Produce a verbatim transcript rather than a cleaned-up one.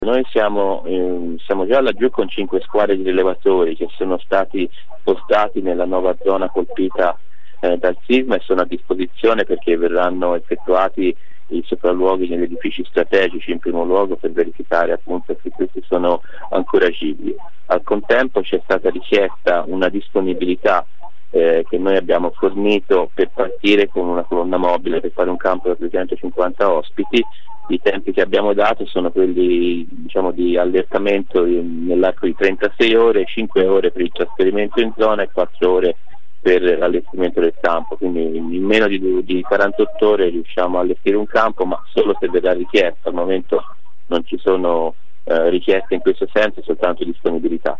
Noi siamo, eh, siamo già laggiù con cinque squadre di rilevatori che sono stati spostati nella nuova zona colpita eh, dal sisma e sono a disposizione perché verranno effettuati i sopralluoghi negli edifici strategici in primo luogo per verificare appunto se questi sono ancora agibili. Al contempo c'è stata richiesta una disponibilità eh, che noi abbiamo fornito per partire con una colonna mobile per fare un campo da duecentocinquanta ospiti. I tempi che abbiamo dato sono quelli, diciamo, di allertamento nell'arco di trentasei ore, cinque ore per il trasferimento in zona e quattro ore per l'allestimento del campo, quindi in meno di, di quarantotto ore riusciamo a allestire un campo, ma solo se verrà richiesto. Al momento non ci sono eh, richieste in questo senso, soltanto disponibilità.